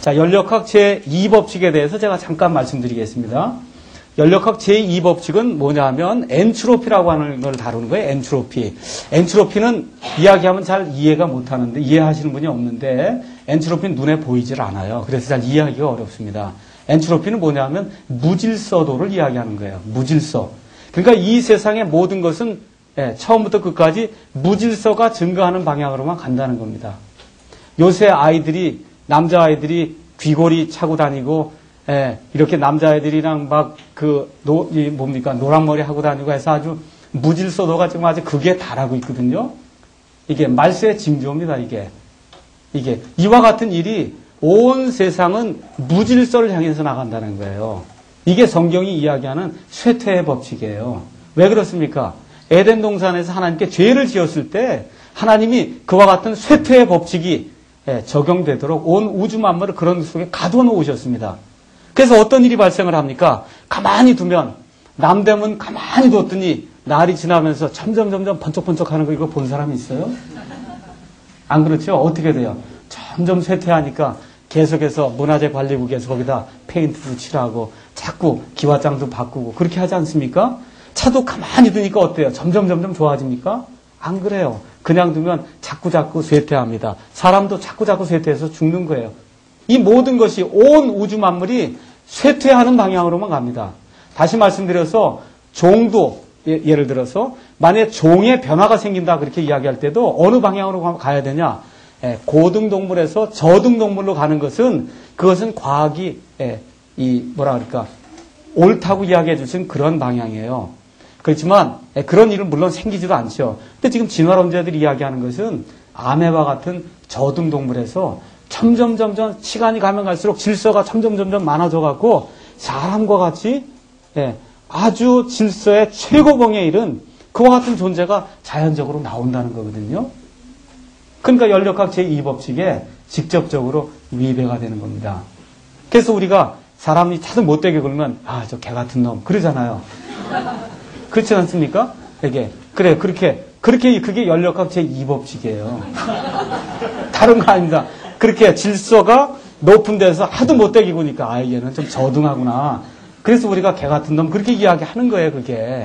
자, 연력학 제2법칙에 대해서 제가 잠깐 말씀드리겠습니다. 연력학 제2법칙은 뭐냐 하면 엔트로피라고 하는 걸 다루는 거예요. 엔트로피. 엔트로피는 이야기하면 잘 이해가 못하는데, 이해하시는 분이 없는데 엔트로피는 눈에 보이질 않아요. 그래서 잘 이해하기가 어렵습니다. 엔트로피는 뭐냐 하면 무질서도를 이야기하는 거예요. 무질서. 그러니까 이 세상의 모든 것은 처음부터 끝까지 무질서가 증가하는 방향으로만 간다는 겁니다. 요새 아이들이, 남자아이들이 귀걸이 차고 다니고, 이렇게 남자아이들이랑 막 노란머리 하고 다니고 해서 아주 무질서도가 지금 아주 극에 달하고 있거든요. 이게 말세의 징조입니다, 이게. 이와 같은 일이 온 세상은 무질서를 향해서 나간다는 거예요. 이게 성경이 이야기하는 쇠퇴의 법칙이에요. 왜 그렇습니까? 에덴 동산에서 하나님께 죄를 지었을 때 하나님이 그와 같은 쇠퇴의 법칙이 적용되도록 온 우주 만물을 그런 속에 가둬 놓으셨습니다. 그래서 어떤 일이 발생을 합니까? 가만히 두면, 남대문 가만히 뒀더니 날이 지나면서 점점 번쩍번쩍 하는 거 이거 본 사람이 있어요? 안 그렇죠? 어떻게 돼요? 점점 쇠퇴하니까 계속해서 문화재관리국에서 거기다 페인트도 칠하고 자꾸 기와장도 바꾸고 그렇게 하지 않습니까? 차도 가만히 두니까 어때요? 점점 좋아집니까? 안 그래요. 그냥 두면 자꾸 쇠퇴합니다. 사람도 자꾸 쇠퇴해서 죽는 거예요. 이 모든 것이 온 우주 만물이 쇠퇴하는 방향으로만 갑니다. 다시 말씀드려서 종도 예를 들어서 만약에 종의 변화가 생긴다 그렇게 이야기할 때도 어느 방향으로 가야 되냐? 고등동물에서 저등동물로 가는 것은 그것은 과학이 옳다고 이야기해 주신 그런 방향이에요. 그렇지만 그런 일은 물론 생기지도 않죠. 근데 지금 진화론자들이 이야기하는 것은 아메바 같은 저등동물에서 점점 시간이 가면 갈수록 질서가 점점 많아져 갖고 사람과 같이 아주 질서의 최고봉에 이른 그와 같은 존재가 자연적으로 나온다는 거거든요. 그러니까 연력학 제2법칙에 직접적으로 위배가 되는 겁니다. 그래서 우리가 사람이 차도 못되게 굴면 저 개 같은 놈 그러잖아요. 그렇지 않습니까? 그게 연력학 제2법칙이에요. 다른 거 아닙니다. 그렇게 질서가 높은 데서 하도 못되게 구니까 얘는 좀 저등하구나. 그래서 우리가 개 같은 놈 그렇게 이야기하는 거예요. 그게.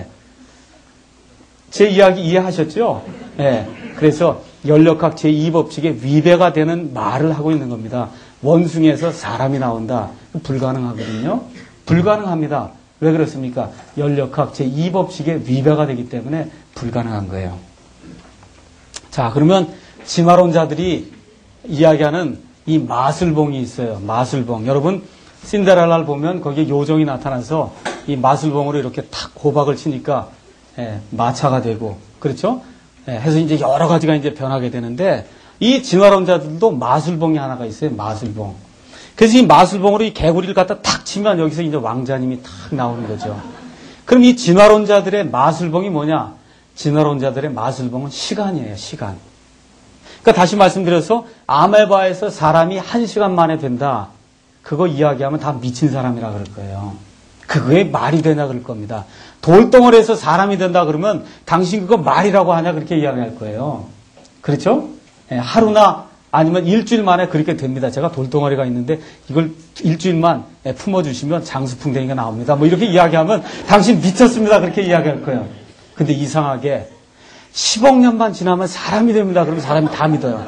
제 이야기 이해하셨죠? 그래서 연력학 제2법칙에 위배가 되는 말을 하고 있는 겁니다. 원숭이에서 사람이 나온다. 불가능하거든요. 불가능합니다. 왜 그렇습니까? 연력학 제2법칙에 위배가 되기 때문에 불가능한 거예요. 자, 그러면 진화론자들이 이야기하는 이 마술봉이 있어요. 마술봉. 여러분, 신데렐라를 보면 거기에 요정이 나타나서 이 마술봉으로 이렇게 탁 호박을 치니까 마차가 되고, 그렇죠? 해서 이제 여러 가지가 이제 변하게 되는데, 이 진화론자들도 마술봉이 하나가 있어요. 마술봉. 그래서 이 마술봉으로 이 개구리를 갖다 탁 치면 여기서 이제 왕자님이 탁 나오는 거죠. 그럼 이 진화론자들의 마술봉이 뭐냐? 진화론자들의 마술봉은 시간이에요. 시간. 그러니까 다시 말씀드려서 아메바에서 사람이 1시간 만에 된다. 그거 이야기하면 다 미친 사람이라 그럴 거예요. 그게 말이 되냐 그럴 겁니다. 돌덩어리에서 사람이 된다 그러면 당신 그거 말이라고 하냐 그렇게 이야기할 거예요. 그렇죠? 하루나 아니면 일주일 만에 그렇게 됩니다. 제가 돌덩어리가 있는데 이걸 일주일만 품어주시면 장수풍뎅이가 나옵니다. 뭐 이렇게 이야기하면 당신 미쳤습니다. 그렇게 이야기할 거예요. 근데 이상하게 10억 년만 지나면 사람이 됩니다. 그러면 사람이 다 믿어요.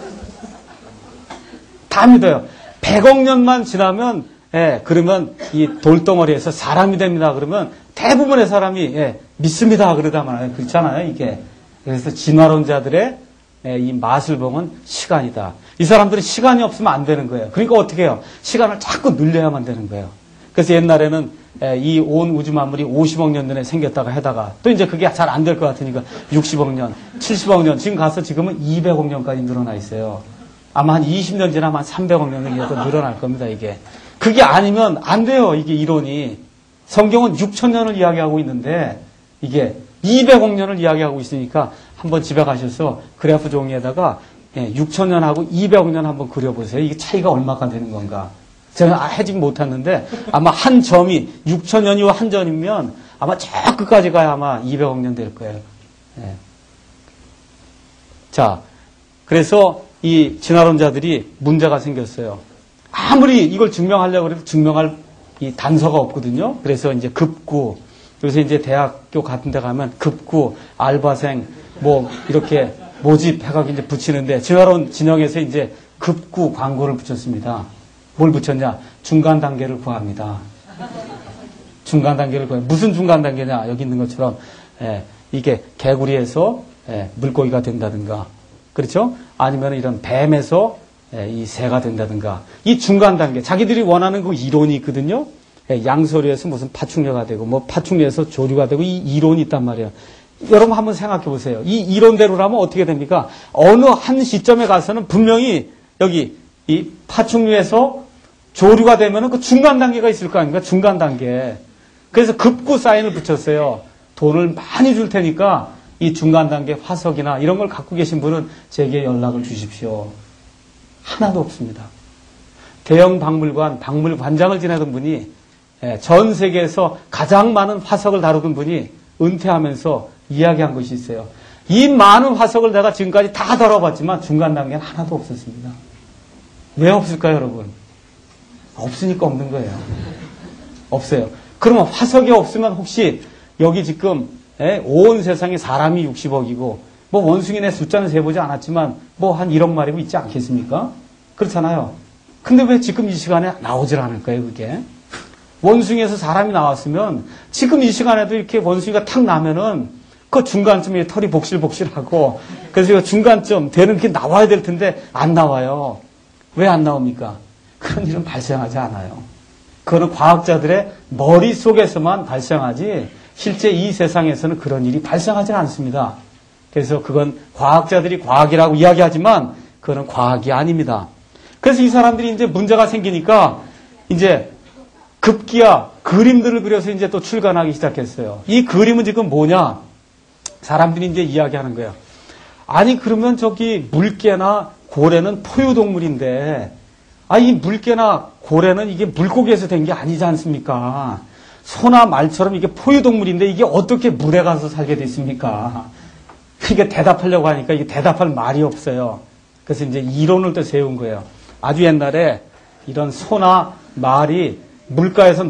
다 믿어요. 100억 년만 지나면 그러면 이 돌덩어리에서 사람이 됩니다. 그러면 대부분의 사람이 믿습니다. 그러다 말아요. 그렇잖아요. 이게. 그래서 진화론자들의 이 마술봉은 시간이다. 이 사람들은 시간이 없으면 안 되는 거예요. 그러니까 어떻게 해요? 시간을 자꾸 늘려야만 되는 거예요. 그래서 옛날에는 이 온 우주 만물이 50억 년 전에 생겼다가 하다가 또 이제 그게 잘 안 될 것 같으니까 60억 년, 70억 년, 지금은 200억 년까지 늘어나 있어요. 아마 한 20년 지나면 한 300억 년이라도 늘어날 겁니다, 이게. 그게 아니면 안 돼요, 이게 이론이. 성경은 6천년을 이야기하고 있는데 이게 200억 년을 이야기하고 있으니까 한번 집에 가셔서 그래프 종이에다가 6천년하고 200억 년 한번 그려보세요. 이게 차이가 얼마나 되는 건가. 제가 해직 못했는데 아마 한 점이 6천년이고 한 점이면 아마 저 끝까지 가야 아마 200억 년 될 거예요. 자, 그래서 이 진화론자들이 문제가 생겼어요. 아무리 이걸 증명하려고 해도 증명할 이 단서가 없거든요. 그래서 이제 급구, 그래서 이제 대학교 같은 데 가면 급구, 알바생, 뭐, 이렇게 모집해가지고 이제 붙이는데, 지하론 진영에서 이제 급구 광고를 붙였습니다. 뭘 붙였냐? 중간 단계를 구합니다. 중간 단계를 구해요. 무슨 중간 단계냐? 여기 있는 것처럼, 이게 개구리에서 물고기가 된다든가, 그렇죠? 아니면 이런 뱀에서 이 새가 된다든가, 이 중간 단계, 자기들이 원하는 그 이론이 있거든요. 양서류에서 무슨 파충류가 되고, 뭐 파충류에서 조류가 되고, 이 이론이 있단 말이에요. 여러분 한번 생각해 보세요. 이 이론대로라면 어떻게 됩니까? 어느 한 시점에 가서는 분명히 여기 이 파충류에서 조류가 되면은 그 중간 단계가 있을 거 아닙니까? 중간 단계. 그래서 급구 사인을 붙였어요. 돈을 많이 줄 테니까 이 중간 단계 화석이나 이런 걸 갖고 계신 분은 제게 연락을 주십시오. 하나도 없습니다. 대형 박물관, 박물관장을 지내던 분이 전 세계에서 가장 많은 화석을 다루던 분이 은퇴하면서 이야기한 것이 있어요. 이 많은 화석을 내가 지금까지 다 다뤄봤지만 중간 단계는 하나도 없었습니다. 왜 없을까요, 여러분? 없으니까 없는 거예요. 없어요. 그러면 화석이 없으면 혹시 여기 지금 온 세상에 사람이 60억이고 뭐 원숭이네 숫자는 세보지 않았지만 뭐 한 1억 마리고 있지 않겠습니까? 그렇잖아요. 근데 왜 지금 이 시간에 나오질 않을까요, 그게? 원숭이에서 사람이 나왔으면 지금 이 시간에도 이렇게 원숭이가 탁 나면은 그 중간쯤에 털이 복실복실하고 그래서 중간쯤 되는 게 나와야 될 텐데 안 나와요. 왜 안 나옵니까? 그런 일은 발생하지 않아요. 그거는 과학자들의 머릿속에서만 발생하지 실제 이 세상에서는 그런 일이 발생하지 않습니다. 그래서 그건 과학자들이 과학이라고 이야기하지만 그거는 과학이 아닙니다. 그래서 이 사람들이 이제 문제가 생기니까 이제 급기야 그림들을 그려서 이제 또 출간하기 시작했어요. 이 그림은 지금 뭐냐? 사람들이 이제 이야기하는 거예요. 아니 그러면 저기 물개나 고래는 포유동물인데 이 물개나 고래는 이게 물고기에서 된 게 아니지 않습니까? 소나 말처럼 이게 포유동물인데 이게 어떻게 물에 가서 살게 됐습니까? 이게 대답하려고 하니까 이게 대답할 말이 없어요. 그래서 이제 이론을 또 세운 거예요. 아주 옛날에 이런 소나 말이 물가에서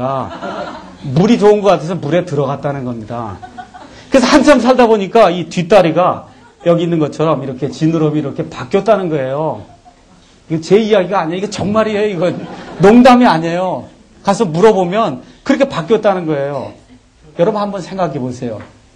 놀다가 물이 좋은 것 같아서 물에 들어갔다는 겁니다. 그래서 한참 살다 보니까 이 뒷다리가 여기 있는 것처럼 이렇게 지느러미 이렇게 바뀌었다는 거예요. 이거 제 이야기가 아니에요. 이게 정말이에요. 이거 농담이 아니에요. 가서 물어보면 그렇게 바뀌었다는 거예요. 여러분 한번 생각해 보세요.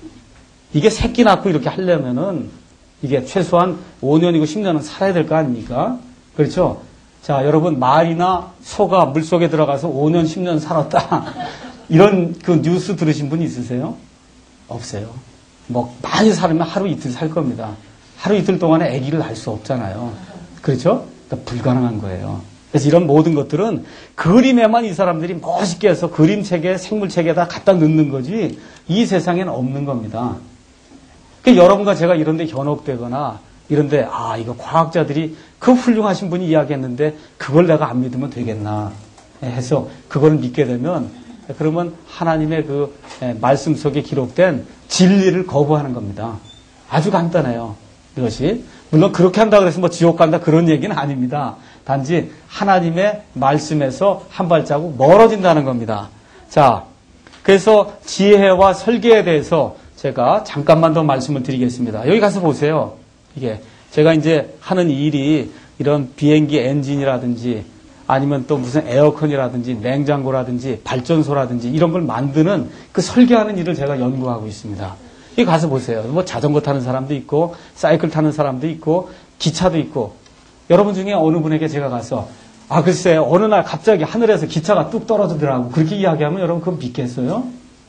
이게 새끼 낳고 이렇게 하려면은 이게 최소한 5년이고 10년은 살아야 될 거 아닙니까? 그렇죠? 자, 여러분 말이나 소가 물속에 들어가서 5년, 10년 살았다. 이런 그 뉴스 들으신 분 있으세요? 없어요. 뭐 많이 살면 하루 이틀 살 겁니다. 하루 이틀 동안에 아기를 낳을 수 없잖아요. 그렇죠? 그러니까 불가능한 거예요. 그래서 이런 모든 것들은 그림에만 이 사람들이 멋있게 해서 그림책에 생물책에다 갖다 넣는 거지 이 세상에는 없는 겁니다. 그러니까 여러분과 제가 이런 데 현혹되거나 이런데 이거 과학자들이 그 훌륭하신 분이 이야기했는데 그걸 내가 안 믿으면 되겠나 해서 그걸 믿게 되면 그러면 하나님의 그 말씀 속에 기록된 진리를 거부하는 겁니다. 아주 간단해요. 이것이. 물론 그렇게 한다 그래서 뭐 지옥 간다 그런 얘기는 아닙니다. 단지 하나님의 말씀에서 한 발자국 멀어진다는 겁니다. 자, 그래서 지혜와 설계에 대해서 제가 잠깐만 더 말씀을 드리겠습니다. 여기 가서 보세요. 이게 제가 이제 하는 일이 이런 비행기 엔진이라든지 아니면 또 무슨 에어컨이라든지 냉장고라든지 발전소라든지 이런 걸 만드는 그 설계하는 일을 제가 연구하고 있습니다. 여기 가서 보세요. 뭐 자전거 타는 사람도 있고 사이클 타는 사람도 있고 기차도 있고 여러분 중에 어느 분에게 제가 가서 글쎄 어느 날 갑자기 하늘에서 기차가 뚝 떨어지더라고 그렇게 이야기하면 여러분 그건 믿겠어요?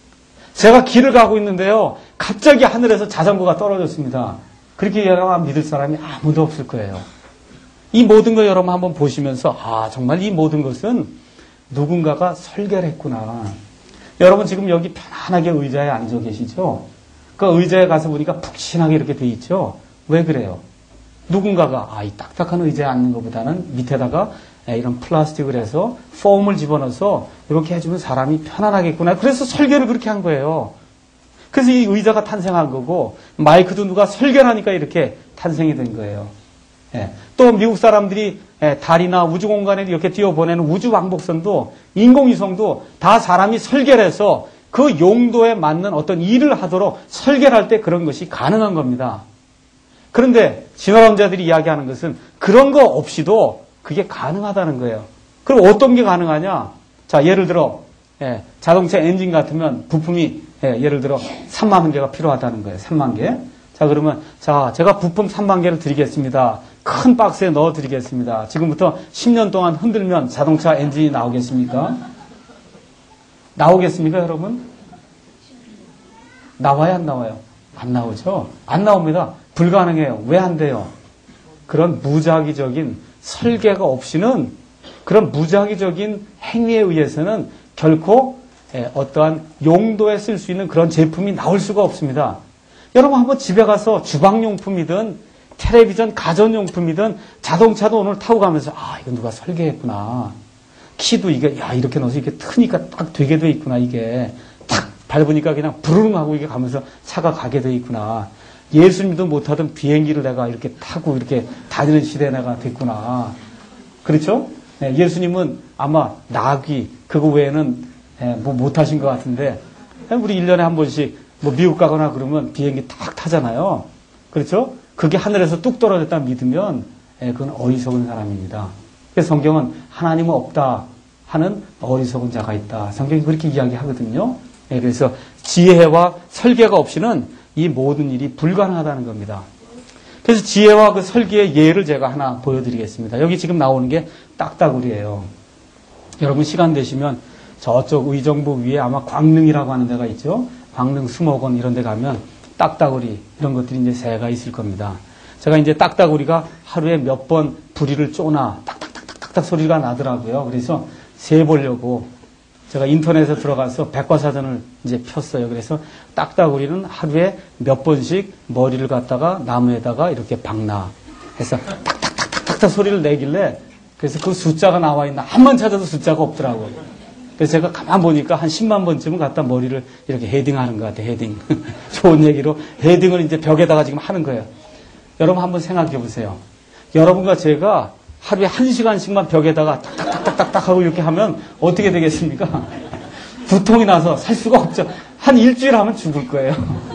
제가 길을 가고 있는데요. 갑자기 하늘에서 자전거가 떨어졌습니다. 그렇게 이야기하면 믿을 사람이 아무도 없을 거예요. 이 모든 걸 여러분 한번 보시면서 정말 이 모든 것은 누군가가 설계를 했구나. 여러분 지금 여기 편안하게 의자에 앉아 계시죠? 그 의자에 가서 보니까 푹신하게 이렇게 돼 있죠? 왜 그래요? 누군가가 이 딱딱한 의자에 앉는 것보다는 밑에다가 이런 플라스틱을 해서 폼을 집어넣어서 이렇게 해주면 사람이 편안하겠구나. 그래서 설계를 그렇게 한 거예요. 그래서 이 의자가 탄생한 거고 마이크도 누가 설계를 하니까 이렇게 탄생이 된 거예요. 또 미국 사람들이 달이나 우주공간에 이렇게 띄워보내는 우주왕복선도 인공위성도 다 사람이 설계를 해서 그 용도에 맞는 어떤 일을 하도록 설계를 할 때 그런 것이 가능한 겁니다. 그런데 진화론자들이 이야기하는 것은 그런 거 없이도 그게 가능하다는 거예요. 그럼 어떤 게 가능하냐? 자, 예를 들어 자동차 엔진 같으면 부품이 예를 들어 3만 개가 필요하다는 거예요. 3만 개. 자, 그러면 자, 제가 부품 3만 개를 드리겠습니다. 큰 박스에 넣어 드리겠습니다. 지금부터 10년 동안 흔들면 자동차 엔진이 나오겠습니까? 나오겠습니까, 여러분? 나와요, 안 나와요? 안 나오죠? 안 나옵니다. 불가능해요. 왜 안 돼요? 그런 무작위적인 설계가 없이는 그런 무작위적인 행위에 의해서는 결코 어떠한 용도에 쓸 수 있는 그런 제품이 나올 수가 없습니다. 여러분 한번 집에 가서 주방용품이든 텔레비전, 가전용품이든 자동차도 오늘 타고 가면서 아, 이거 누가 설계했구나. 키도 이게 야 이렇게 넣어서 이렇게 트니까 딱 되게 돼 있구나. 이게 탁 밟으니까 그냥 부르릉 하고 이게 가면서 차가 가게 돼 있구나. 예수님도 못하던 비행기를 내가 이렇게 타고 이렇게 다니는 시대에 내가 됐구나. 그렇죠? 예수님은 아마 나귀 그거 외에는 뭐 못하신 것 같은데 우리 1년에 한 번씩 뭐 미국 가거나 그러면 비행기 탁 타잖아요. 그렇죠? 그게 하늘에서 뚝 떨어졌다 믿으면 그건 어리석은 사람입니다. 그래서 성경은 하나님은 없다 하는 어리석은 자가 있다. 성경이 그렇게 이야기하거든요. 그래서 지혜와 설계가 없이는 이 모든 일이 불가능하다는 겁니다. 그래서 지혜와 그 설계의 예를 제가 하나 보여드리겠습니다. 여기 지금 나오는 게 딱따구리예요. 여러분 시간 되시면 저쪽 의정부 위에 아마 광릉이라고 하는 데가 있죠. 광릉 수목원 이런 데 가면 딱따구리 이런 것들이 이제 새가 있을 겁니다. 제가 이제 딱따구리가 하루에 몇 번 부리를 쪼나 딱딱딱딱딱 소리가 나더라고요. 그래서 세보려고 제가 인터넷에 들어가서 백과사전을 이제 폈어요. 그래서 딱따구리는 하루에 몇 번씩 머리를 갖다가 나무에다가 이렇게 박나 해서 딱딱딱딱딱 소리를 내길래 그래서 그 숫자가 나와 있나 한 번 찾아도 숫자가 없더라고요. 그래서 제가 가만 보니까 한 10만 번쯤은 갖다 머리를 이렇게 헤딩하는 것 같아요. 헤딩. 좋은 얘기로 헤딩을 이제 벽에다가 지금 하는 거예요. 여러분 한번 생각해 보세요. 여러분과 제가 하루에 1시간씩만 벽에다가 딱딱딱딱딱 하고 이렇게 하면 어떻게 되겠습니까? 두통이 나서 살 수가 없죠. 한 일주일 하면 죽을 거예요.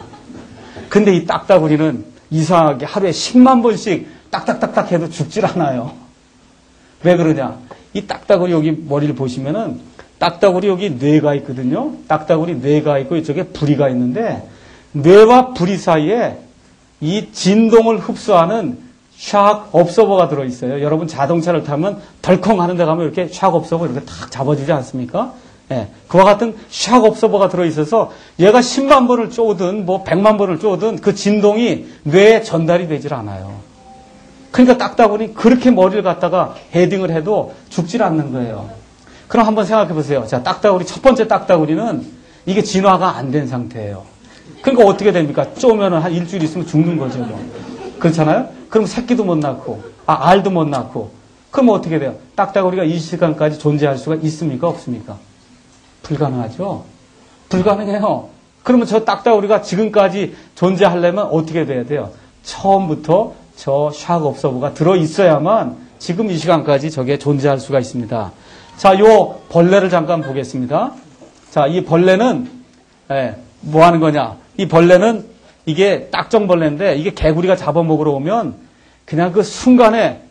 근데 이 딱따구리는 이상하게 하루에 10만 번씩 딱딱딱딱 해도 죽질 않아요. 왜 그러냐? 이 딱따구리 여기 머리를 보시면은 딱따구리 여기 뇌가 있거든요. 딱따구리 뇌가 있고 이쪽에 부리가 있는데 뇌와 부리 사이에 이 진동을 흡수하는 샥 업서버가 들어있어요. 여러분 자동차를 타면 덜컹 하는 데 가면 이렇게 샥 업서버 이렇게 탁 잡아주지 않습니까? 예, 그와 같은 샥 업서버가 들어있어서 얘가 10만 번을 쪼든 뭐 100만 번을 쪼든 그 진동이 뇌에 전달이 되질 않아요. 그러니까 딱따구리 그렇게 머리를 갖다가 헤딩을 해도 죽질 않는 거예요. 그럼 한번 생각해 보세요. 자, 딱따구리 첫 번째 딱따구리는 이게 진화가 안 된 상태예요. 그러니까 어떻게 됩니까? 쪼면은 한 일주일 있으면 죽는 거죠. 뭐. 그렇잖아요? 그럼 새끼도 못 낳고, 알도 못 낳고. 그럼 어떻게 돼요? 딱따구리가 이 시간까지 존재할 수가 있습니까? 없습니까? 불가능하죠? 불가능해요. 그러면 저 딱따구리가 지금까지 존재하려면 어떻게 돼야 돼요? 처음부터 저 샥 업서버가 들어있어야만 지금 이 시간까지 저게 존재할 수가 있습니다. 자, 요 벌레를 잠깐 보겠습니다. 자, 이 벌레는, 뭐 하는 거냐? 이 벌레는 이게 딱정벌레인데 이게 개구리가 잡아먹으러 오면 그냥 그 순간에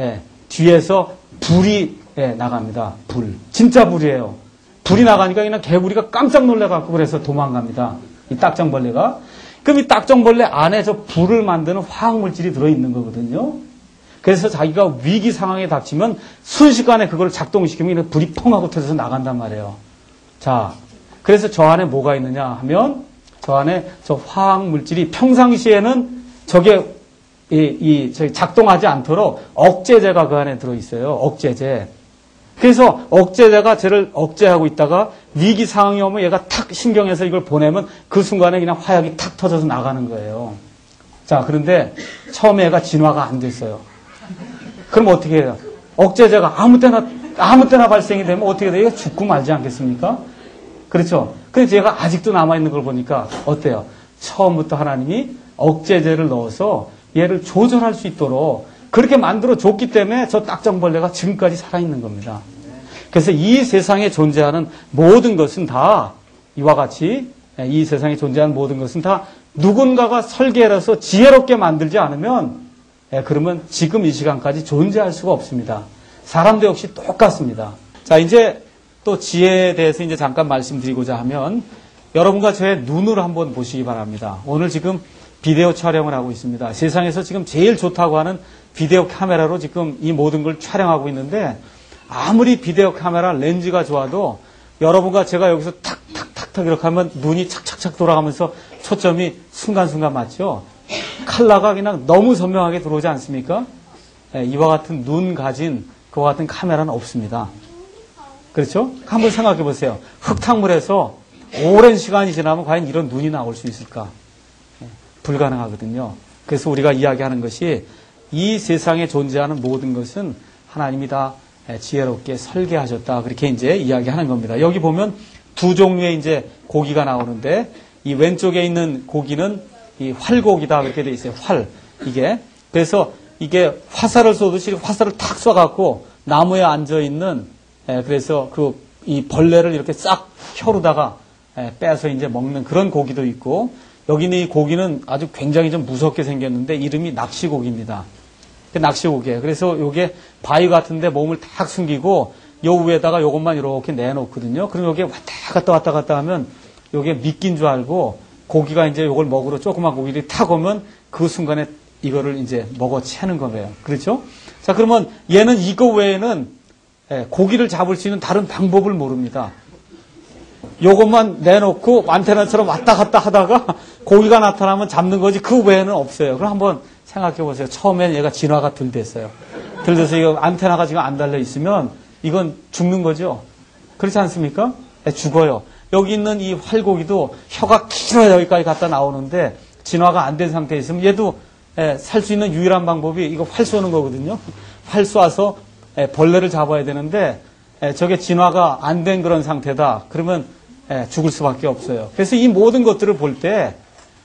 뒤에서 불이 나갑니다. 불. 진짜 불이에요. 불이 나가니까 그냥 개구리가 깜짝 놀래갖고 그래서 도망갑니다. 이 딱정벌레가. 그럼 이 딱정벌레 안에 저 불을 만드는 화학물질이 들어있는 거거든요. 그래서 자기가 위기 상황에 닥치면 순식간에 그걸 작동시키면 불이 펑 하고 터져서 나간단 말이에요. 자, 그래서 저 안에 뭐가 있느냐 하면 저 안에 저 화학물질이 평상시에는 저게 작동하지 않도록 억제제가 그 안에 들어있어요. 억제제. 그래서 억제제가 쟤를 억제하고 있다가 위기 상황이 오면 얘가 탁 신경해서 이걸 보내면 그 순간에 그냥 화약이 탁 터져서 나가는 거예요. 자, 그런데 처음에 얘가 진화가 안 됐어요. 그럼 어떻게 해요? 억제제가 아무 때나 발생이 되면 어떻게 돼요? 얘가 죽고 말지 않겠습니까? 그렇죠? 근데 얘가 아직도 남아있는 걸 보니까 어때요? 처음부터 하나님이 억제제를 넣어서 얘를 조절할 수 있도록 그렇게 만들어 줬기 때문에 저 딱정벌레가 지금까지 살아있는 겁니다. 그래서 이 세상에 존재하는 모든 것은 다 이와 같이 이 세상에 존재하는 모든 것은 다 누군가가 설계해서 지혜롭게 만들지 않으면 그러면 지금 이 시간까지 존재할 수가 없습니다. 사람도 역시 똑같습니다. 자, 이제 또 지혜에 대해서 이제 잠깐 말씀드리고자 하면 여러분과 제 눈으로 한번 보시기 바랍니다. 오늘 지금 비디오 촬영을 하고 있습니다. 세상에서 지금 제일 좋다고 하는 비디오 카메라로 지금 이 모든 걸 촬영하고 있는데 아무리 비디오 카메라 렌즈가 좋아도 여러분과 제가 여기서 탁탁탁탁 이렇게 하면 눈이 착착착 돌아가면서 초점이 순간순간 맞죠? 컬러가 그냥 너무 선명하게 들어오지 않습니까? 이와 같은 눈 가진 그와 같은 카메라는 없습니다. 그렇죠? 한번 생각해 보세요. 흙탕물에서 오랜 시간이 지나면 과연 이런 눈이 나올 수 있을까? 불가능하거든요. 그래서 우리가 이야기하는 것이 이 세상에 존재하는 모든 것은 하나님이 다 지혜롭게 설계하셨다. 그렇게 이제 이야기하는 겁니다. 여기 보면 두 종류의 이제 고기가 나오는데 이 왼쪽에 있는 고기는 이 활고기다. 그렇게 돼 있어요. 활. 이게. 그래서 이게 화살을 쏘듯이 화살을 탁 쏴갖고 나무에 앉아있는 그래서 이 벌레를 이렇게 싹 혀로다가 빼서 이제 먹는 그런 고기도 있고 여기는 이 고기는 아주 굉장히 좀 무섭게 생겼는데 이름이 낚시고기입니다. 낚시고기예요. 그래서 요게 바위 같은데 몸을 탁 숨기고 요 위에다가 요것만 이렇게 내놓거든요. 그럼 요게 왔다 갔다 하면 요게 미끼인 줄 알고 고기가 이제 요걸 먹으러 조그만 고기들이 탁 오면 그 순간에 이거를 이제 먹어 채는 거예요. 그렇죠? 자, 그러면 얘는 이거 외에는 고기를 잡을 수 있는 다른 방법을 모릅니다. 요것만 내놓고 안테나처럼 왔다 갔다 하다가 고기가 나타나면 잡는 거지 그 외에는 없어요. 그럼 한번 생각해 보세요. 처음엔 얘가 진화가 덜 됐어요. 덜 돼서 이거 안테나가 지금 안 달려 있으면 이건 죽는 거죠. 그렇지 않습니까? 죽어요. 여기 있는 이 활고기도 혀가 길어야 여기까지 갖다 나오는데 진화가 안 된 상태에 있으면 얘도 살 수 있는 유일한 방법이 이거 활 쏘는 거거든요. 활 쏴서 벌레를 잡아야 되는데 저게 진화가 안 된 그런 상태다. 그러면 죽을 수밖에 없어요. 그래서 이 모든 것들을 볼 때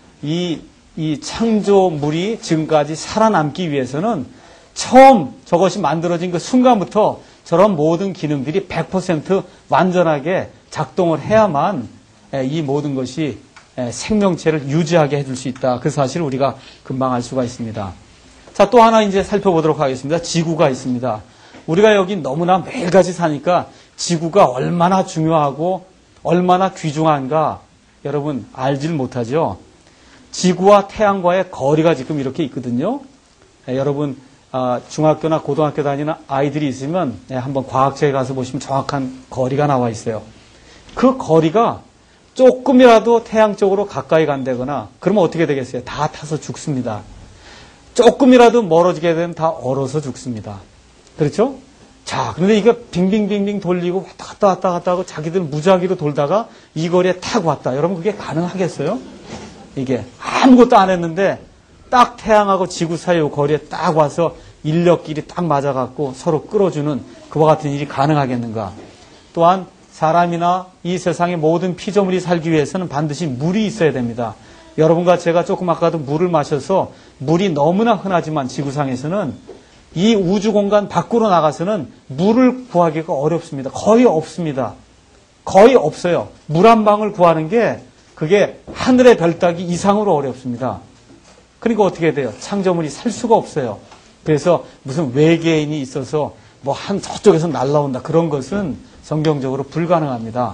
이 창조물이 지금까지 살아남기 위해서는 처음 저것이 만들어진 그 순간부터 저런 모든 기능들이 100% 완전하게 작동을 해야만 이 모든 것이 생명체를 유지하게 해줄 수 있다. 그 사실을 우리가 금방 알 수가 있습니다. 자, 또 하나 이제 살펴보도록 하겠습니다. 지구가 있습니다. 우리가 여기 너무나 매일같이 사니까 지구가 얼마나 중요하고 얼마나 귀중한가 여러분 알질 못하죠. 지구와 태양과의 거리가 지금 이렇게 있거든요. 여러분 중학교나 고등학교 다니는 아이들이 있으면 한번 과학책에 가서 보시면 정확한 거리가 나와 있어요. 그 거리가 조금이라도 태양 쪽으로 가까이 간다거나 그러면 어떻게 되겠어요? 다 타서 죽습니다. 조금이라도 멀어지게 되면 다 얼어서 죽습니다. 그렇죠? 자, 그런데 이거 빙빙빙빙 돌리고 왔다 갔다 하고 자기들 무작위로 돌다가 이 거리에 탁 왔다. 여러분 그게 가능하겠어요? 이게 아무것도 안 했는데 딱 태양하고 지구 사이 거리에 딱 와서 인력끼리 딱 맞아갖고 서로 끌어주는 그와 같은 일이 가능하겠는가? 또한 사람이나 이 세상의 모든 피조물이 살기 위해서는 반드시 물이 있어야 됩니다. 여러분과 제가 조금 아까도 물을 마셔서 물이 너무나 흔하지만 지구상에서는 이 우주 공간 밖으로 나가서는 물을 구하기가 어렵습니다. 거의 없습니다. 거의 없어요. 물 한 방울 구하는 게 그게 하늘의 별 따기 이상으로 어렵습니다. 그러니까 어떻게 돼요? 창조물이 살 수가 없어요. 그래서 무슨 외계인이 있어서 뭐 한 저쪽에서 날라온다. 그런 것은 성경적으로 불가능합니다.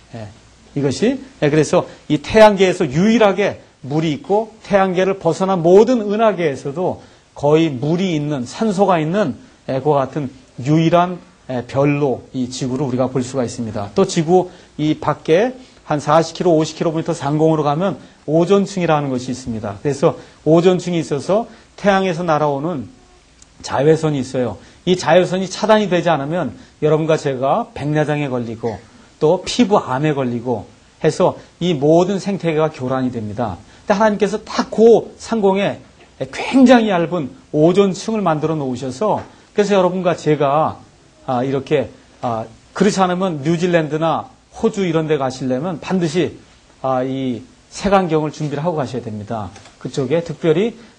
이것이 그래서 이 태양계에서 유일하게 물이 있고 태양계를 벗어난 모든 은하계에서도 거의 물이 있는 산소가 있는 그와 같은 유일한 별로 이 지구를 우리가 볼 수가 있습니다. 또 지구 이 밖에 한 40km, 50km 상공으로 가면 오존층이라는 것이 있습니다. 그래서 오존층이 있어서 태양에서 날아오는 자외선이 있어요. 이 자외선이 차단이 되지 않으면 여러분과 제가 백내장에 걸리고 또 피부암에 걸리고 해서 이 모든 생태계가 교란이 됩니다. 근데 하나님께서 딱 그 상공에 굉장히 얇은 오존층을 만들어 놓으셔서 그래서 여러분과 제가 이렇게 그렇지 않으면 뉴질랜드나 호주 이런 데 가시려면 반드시 이 색안경을 준비를 하고 가셔야 됩니다. 그쪽에 특별히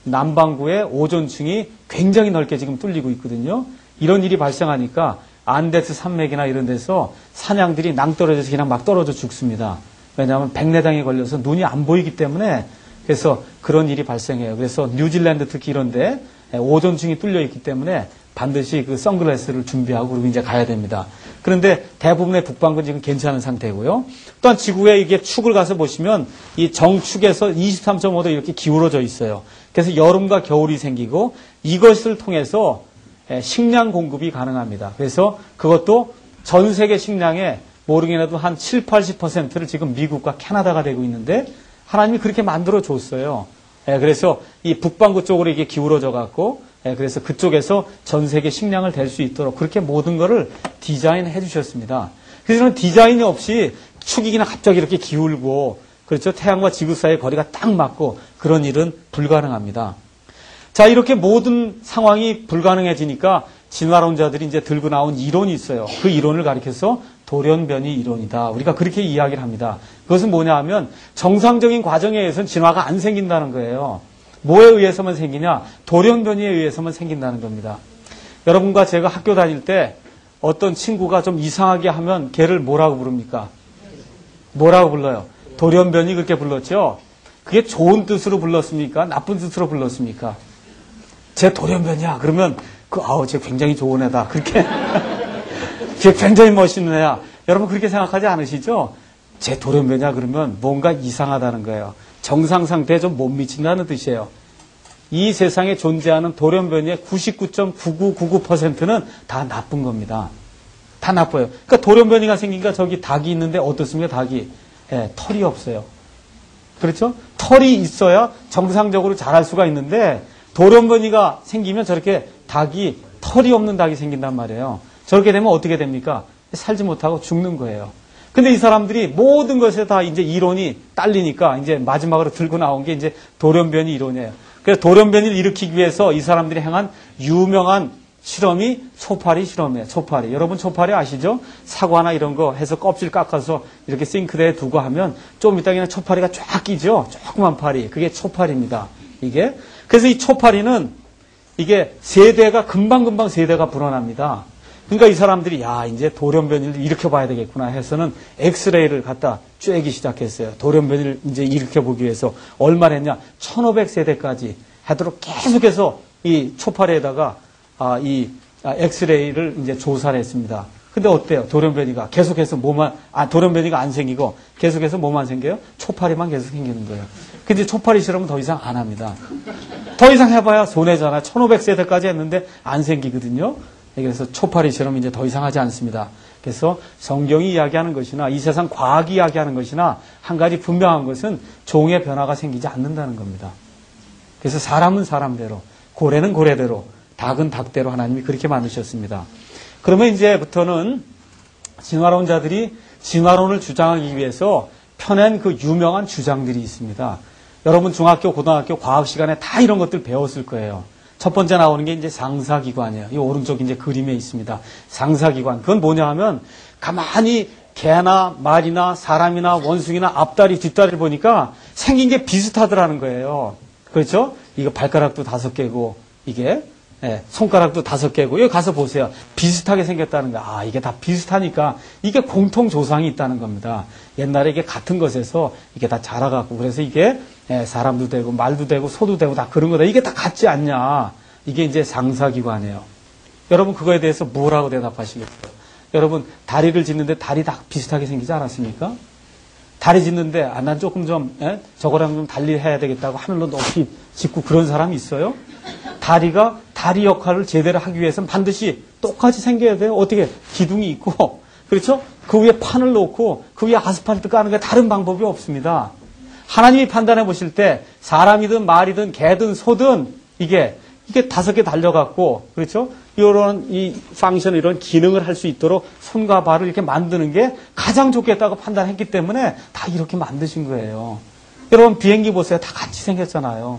남반구의 오존층이 굉장히 넓게 지금 뚫리고 있거든요. 이런 일이 발생하니까 안데스 산맥이나 이런 데서 사냥들이 낭떠러져서 그냥 막 떨어져 죽습니다. 왜냐하면 백내장에 걸려서 눈이 안 보이기 때문에 그래서 그런 일이 발생해요. 그래서 뉴질랜드 특히 이런데 오존층이 뚫려 있기 때문에 반드시 그 선글라스를 준비하고 그리고 이제 가야 됩니다. 그런데 대부분의 북반구는 지금 괜찮은 상태고요. 또한 지구에 이게 축을 가서 보시면 이 정축에서 23.5도 이렇게 기울어져 있어요. 그래서 여름과 겨울이 생기고 이것을 통해서 식량 공급이 가능합니다. 그래서 그것도 전 세계 식량의 모르긴 해도 한 7, 80%를 지금 미국과 캐나다가 되고 있는데 하나님이 그렇게 만들어 줬어요. 그래서 이 북반구 쪽으로 이게 기울어져 갖고 그래서 그쪽에서 전 세계 식량을 댈 수 있도록 그렇게 모든 거를 디자인해 주셨습니다. 그래서 디자인이 없이 축이 그냥 갑자기 이렇게 기울고 그렇죠. 태양과 지구 사이의 거리가 딱 맞고 그런 일은 불가능합니다. 자, 이렇게 모든 상황이 불가능해지니까 진화론자들이 이제 들고 나온 이론이 있어요. 그 이론을 가리켜서 돌연변이 이론이다. 우리가 그렇게 이야기를 합니다. 그것은 뭐냐 하면 정상적인 과정에 의해서는 진화가 안 생긴다는 거예요. 뭐에 의해서만 생기냐? 돌연변이에 의해서만 생긴다는 겁니다. 여러분과 제가 학교 다닐 때 어떤 친구가 좀 이상하게 하면 걔를 뭐라고 부릅니까? 뭐라고 불러요? 돌연변이 그렇게 불렀죠? 그게 좋은 뜻으로 불렀습니까? 나쁜 뜻으로 불렀습니까? 쟤 돌연변이야. 그러면 쟤 굉장히 좋은 애다. 그렇게 쟤 굉장히 멋있는 애야. 여러분 그렇게 생각하지 않으시죠? 쟤 돌연변이야. 그러면 뭔가 이상하다는 거예요. 정상 상태에 좀 못 미친다는 뜻이에요. 이 세상에 존재하는 돌연변이의 99.9999%는 다 나쁜 겁니다. 다 나빠요. 그러니까 돌연변이가 생기니까 저기 닭이 있는데 어떻습니까? 닭이 털이 없어요. 그렇죠? 털이 있어야 정상적으로 자랄 수가 있는데 돌연변이가 생기면 저렇게 닭이 털이 없는 닭이 생긴단 말이에요. 저렇게 되면 어떻게 됩니까? 살지 못하고 죽는 거예요. 근데 이 사람들이 모든 것에 다 이제 이론이 딸리니까 이제 마지막으로 들고 나온 게 이제 돌연변이 이론이에요. 그래서 돌연변이를 일으키기 위해서 이 사람들이 행한 유명한 실험이 초파리 실험이에요. 초파리. 여러분 초파리 아시죠? 사과나 이런 거 해서 껍질 깎아서 이렇게 싱크대에 두고 하면 좀 이따 그냥 초파리가 쫙 끼죠? 조그만 파리. 그게 초파리입니다. 이게. 그래서 이 초파리는 이게 세대가 금방금방 세대가 불어납니다. 그러니까 이 사람들이 이제 돌연변이를 일으켜봐야 되겠구나 해서는 엑스레이를 갖다 쬐기 시작했어요. 돌연변이를 이제 일으켜보기 위해서 얼마나 했냐? 1500세대까지 하도록 계속해서 이 초파리에다가 이 엑스레이를 이제 조사를 했습니다. 근데 어때요? 돌연변이가 계속해서 돌연변이가 안 생기고 계속해서 뭐만 생겨요? 초파리만 계속 생기는 거예요. 근데 초파리 실험은 더 이상 안 합니다. 더 이상 해봐야 손해잖아요. 1500세대까지 했는데 안 생기거든요. 그래서 초파리 실험 이제 더 이상 하지 않습니다. 그래서 성경이 이야기하는 것이나 이 세상 과학이 이야기하는 것이나 한 가지 분명한 것은 종의 변화가 생기지 않는다는 겁니다. 그래서 사람은 사람대로, 고래는 고래대로, 닭은 닭대로 하나님이 그렇게 만드셨습니다. 그러면 이제부터는 진화론자들이 진화론을 주장하기 위해서 펴낸 그 유명한 주장들이 있습니다. 여러분 중학교, 고등학교 과학 시간에 다 이런 것들 배웠을 거예요. 첫 번째 나오는 게 이제 상사기관이에요. 이 오른쪽 이제 그림에 있습니다. 상사기관. 그건 뭐냐 하면 가만히 개나 말이나 사람이나 원숭이나 앞다리, 뒷다리를 보니까 생긴 게 비슷하더라는 거예요. 그렇죠? 이거 발가락도 5개고 이게 손가락도 5개고 여기 가서 보세요. 비슷하게 생겼다는 거야. 이게 다 비슷하니까 이게 공통 조상이 있다는 겁니다. 옛날에 이게 같은 것에서 이게 다 자라갖고 그래서 이게 사람도 되고 말도 되고 소도 되고 다 그런 거다. 이게 다 같지 않냐. 이게 이제 상사기관이에요. 여러분 그거에 대해서 뭐라고 대답하시겠어요? 여러분 다리를 짓는데 다리 다 비슷하게 생기지 않았습니까? 다리 짓는데 난 조금 좀 저거랑 좀 달리 해야 되겠다고 하늘로 높이 짓고 그런 사람이 있어요? 다리가 다리 역할을 제대로 하기 위해서는 반드시 똑같이 생겨야 돼요. 어떻게 기둥이 있고 그렇죠? 그 위에 판을 놓고 그 위에 아스팔트 까는 게 다른 방법이 없습니다. 하나님이 판단해 보실 때 사람이든 말이든 개든 소든 이게 5개 달려갖고 그렇죠? 이런 이 펑션 이런 기능을 할 수 있도록 손과 발을 이렇게 만드는 게 가장 좋겠다고 판단했기 때문에 다 이렇게 만드신 거예요. 여러분 비행기 보세요. 다 같이 생겼잖아요.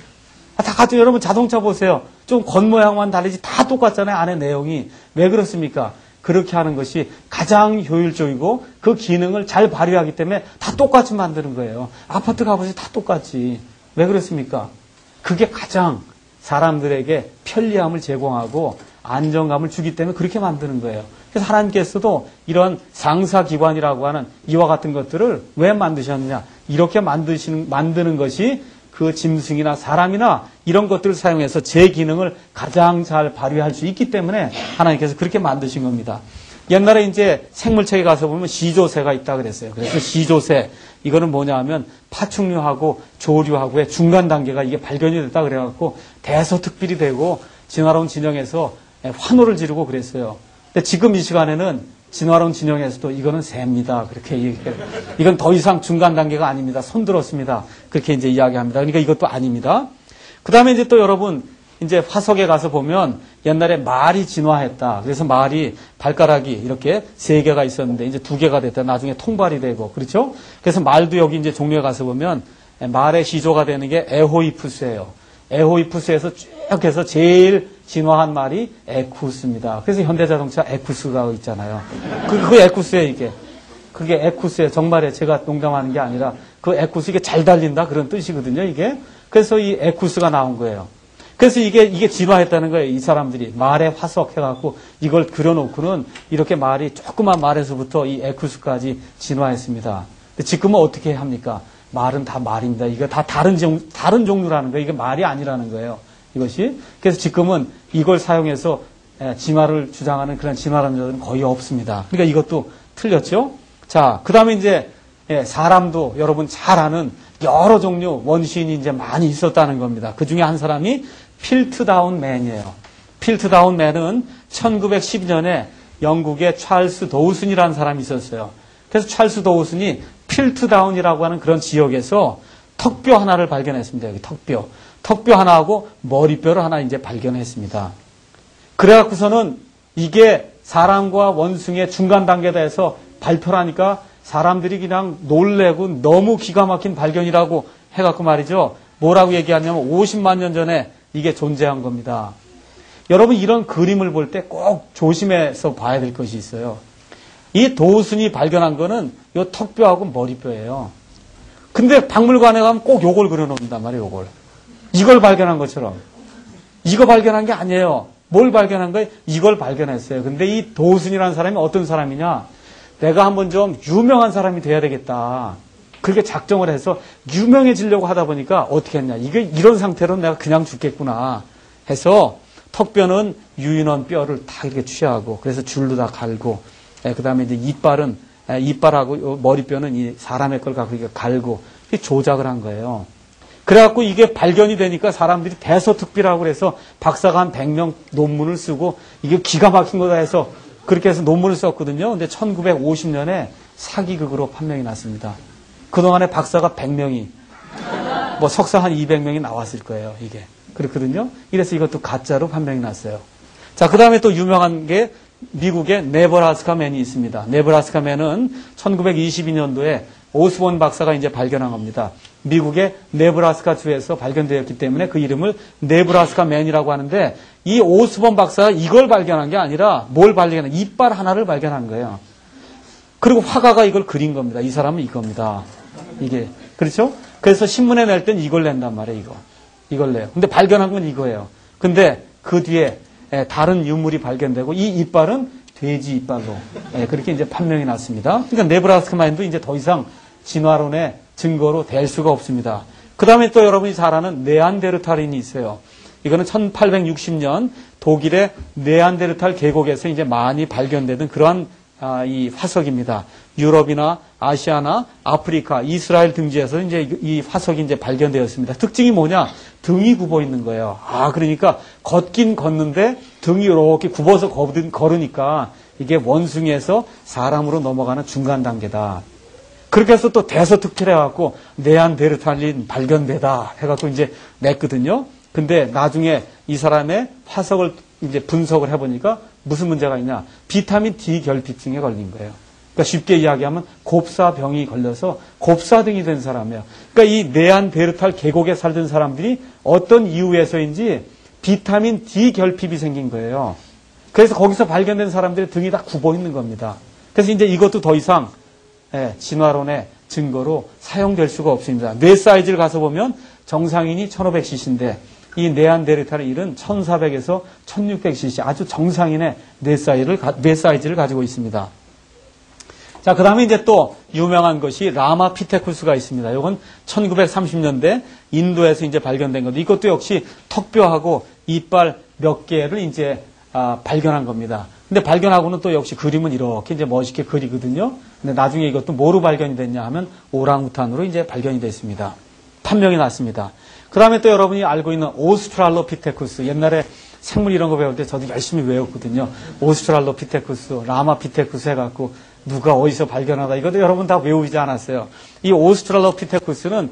다 같이 여러분 자동차 보세요. 좀 겉모양만 다르지 다 똑같잖아요. 안에 내용이. 왜 그렇습니까? 그렇게 하는 것이 가장 효율적이고 그 기능을 잘 발휘하기 때문에 다 똑같이 만드는 거예요. 아파트 가보세요. 다 똑같이. 왜 그렇습니까? 그게 가장 사람들에게 편리함을 제공하고 안정감을 주기 때문에 그렇게 만드는 거예요. 그래서 하나님께서도 이런 상사기관이라고 하는 이와 같은 것들을 왜 만드셨느냐. 이렇게 만드는 것이 그 짐승이나 사람이나 이런 것들을 사용해서 제 기능을 가장 잘 발휘할 수 있기 때문에 하나님께서 그렇게 만드신 겁니다. 옛날에 이제 생물책에 가서 보면 시조새가 있다 그랬어요. 그래서 시조새, 이거는 뭐냐 하면 파충류하고 조류하고의 중간 단계가 이게 발견이 됐다 그래갖고 대서특필이 되고 진화론 진영에서 환호를 지르고 그랬어요. 근데 지금 이 시간에는 진화론 진영에서도 이거는 새입니다. 그렇게 얘기해요. 이건 더 이상 중간 단계가 아닙니다. 손들었습니다. 그렇게 이제 이야기합니다. 그러니까 이것도 아닙니다. 그 다음에 이제 또 여러분, 이제 화석에 가서 보면 옛날에 말이 진화했다. 그래서 말이 발가락이 이렇게 3개가 있었는데 이제 2개가 됐다. 나중에 통발이 되고. 그렇죠? 그래서 말도 여기 이제 종류에 가서 보면 말의 시조가 되는 게 에호이푸스예요. 에호이푸스에서 쭉 해서 제일 진화한 말이 에쿠스입니다. 그래서 현대자동차 에쿠스가 있잖아요. 그 에쿠스예요, 이게. 그게 에쿠스예요. 정말에 제가 농담하는 게 아니라 그 에쿠스 이게 잘 달린다 그런 뜻이거든요, 이게. 그래서 이 에쿠스가 나온 거예요. 그래서 이게 진화했다는 거예요. 이 사람들이 말에 화석 해갖고 이걸 그려놓고는 이렇게 말이 조그만 말에서부터 이 에쿠스까지 진화했습니다. 근데 지금은 어떻게 합니까? 말은 다 말입니다. 이거 다 다른 종류라는 거예요. 이게 말이 아니라는 거예요. 이것이. 그래서 지금은 이걸 사용해서 진화를 주장하는 그런 진화론자들은 거의 없습니다. 그러니까 이것도 틀렸죠? 자, 그 다음에 이제 사람도 여러분 잘 아는 여러 종류 원시인이 이제 많이 있었다는 겁니다. 그 중에 한 사람이 필트다운 맨이에요. 필트다운 맨은 1912년에 영국의 찰스 도우슨이라는 사람이 있었어요. 그래서 찰스 도우슨이 필트다운이라고 하는 그런 지역에서 턱뼈 하나를 발견했습니다. 여기 턱뼈 하나하고 머리뼈를 하나 이제 발견했습니다. 그래갖고서는 이게 사람과 원숭이의 중간 단계다 해서 발표를 하니까 사람들이 그냥 놀래고 너무 기가 막힌 발견이라고 해갖고 말이죠. 뭐라고 얘기하냐면 50만 년 전에 이게 존재한 겁니다. 여러분 이런 그림을 볼 때 꼭 조심해서 봐야 될 것이 있어요. 이 도우슨이 발견한 거는 이 턱뼈하고 머리뼈예요. 근데 박물관에 가면 꼭 요걸 그려놓는단 말이에요. 요걸. 이걸 발견한 것처럼. 이거 발견한 게 아니에요. 뭘 발견한 거예요? 이걸 발견했어요. 근데 이 도우슨이라는 사람이 어떤 사람이냐? 내가 한번 좀 유명한 사람이 돼야 되겠다. 그렇게 작정을 해서 유명해지려고 하다 보니까 어떻게 했냐. 이런 상태로 내가 그냥 죽겠구나 해서 턱뼈는 유인원 뼈를 다 이렇게 취하고 그래서 줄로 다 갈고 그 다음에 이제 이빨하고 머리뼈는 이 사람의 걸 갖고 이렇게 갈고 조작을 한 거예요. 그래갖고 이게 발견이 되니까 사람들이 대서특필하고 그래서 박사가 한 100명 논문을 쓰고 이게 기가 막힌 거다 해서 그렇게 해서 논문을 썼거든요. 근데 1950년에 사기극으로 판명이 났습니다. 그동안에 박사가 100명이, 뭐 석사 한 200명이 나왔을 거예요, 이게. 그렇거든요. 이래서 이것도 가짜로 판명이 났어요. 자, 그 다음에 또 유명한 게 미국의 네브라스카 맨이 있습니다. 네브라스카 맨은 1922년도에 오스본 박사가 이제 발견한 겁니다. 미국의 네브라스카 주에서 발견되었기 때문에 그 이름을 네브라스카 맨이라고 하는데 이 오스본 박사가 이걸 발견한 게 아니라 뭘 발견한? 이빨 하나를 발견한 거예요. 그리고 화가가 이걸 그린 겁니다. 이 사람은 이겁니다. 이게 그렇죠? 그래서 신문에 낼 땐 이걸 낸단 말이에요. 이걸 내요. 근데 발견한 건 이거예요. 근데 그 뒤에 다른 유물이 발견되고 이 이빨은 돼지 이빨로 그렇게 이제 판명이 났습니다. 그러니까 네브라스카 맨도 이제 더 이상 진화론의 증거로 될 수가 없습니다. 그 다음에 또 여러분이 잘 아는 네안데르탈인이 있어요. 이거는 1860년 독일의 네안데르탈 계곡에서 이제 많이 발견되던 그러한 이 화석입니다. 유럽이나 아시아나 아프리카, 이스라엘 등지에서 이제 이 화석이 이제 발견되었습니다. 특징이 뭐냐? 등이 굽어 있는 거예요. 그러니까 걷긴 걷는데 등이 이렇게 굽어서 걸으니까 이게 원숭이에서 사람으로 넘어가는 중간 단계다. 그렇게 해서 또 대서특필해갖고 네안데르탈린 발견되다 해갖고 이제 냈거든요. 근데 나중에 이 사람의 화석을 이제 분석을 해보니까 무슨 문제가 있냐? 비타민 D 결핍증에 걸린 거예요. 그러니까 쉽게 이야기하면 곱사병이 걸려서 곱사등이 된 사람이에요. 그러니까 이 네안데르탈 계곡에 살던 사람들이 어떤 이유에서인지 비타민 D 결핍이 생긴 거예요. 그래서 거기서 발견된 사람들의 등이 다 굽어 있는 겁니다. 그래서 이제 이것도 더 이상 진화론의 증거로 사용될 수가 없습니다. 뇌 사이즈를 가서 보면 정상인이 1500cc인데 이 네안데르탈의 일은 1400에서 1600cc 아주 정상인의 뇌 사이즈를 가지고 있습니다. 자, 그 다음에 이제 또 유명한 것이 라마피테쿠스가 있습니다. 이건 1930년대 인도에서 이제 발견된 건데 이것도 역시 턱뼈하고 이빨 몇 개를 이제 발견한 겁니다. 근데 발견하고는 또 역시 그림은 이렇게 이제 멋있게 그리거든요. 근데 나중에 이것도 뭐로 발견이 됐냐 하면 오랑우탄으로 이제 발견이 됐습니다. 판명이 났습니다. 그 다음에 또 여러분이 알고 있는 오스트랄로피테쿠스. 옛날에 생물 이런 거 배울 때 저도 열심히 외웠거든요. 오스트랄로피테쿠스, 라마피테쿠스 해갖고 누가 어디서 발견하다. 이것도 여러분 다 외우지 않았어요. 이 오스트랄로피테쿠스는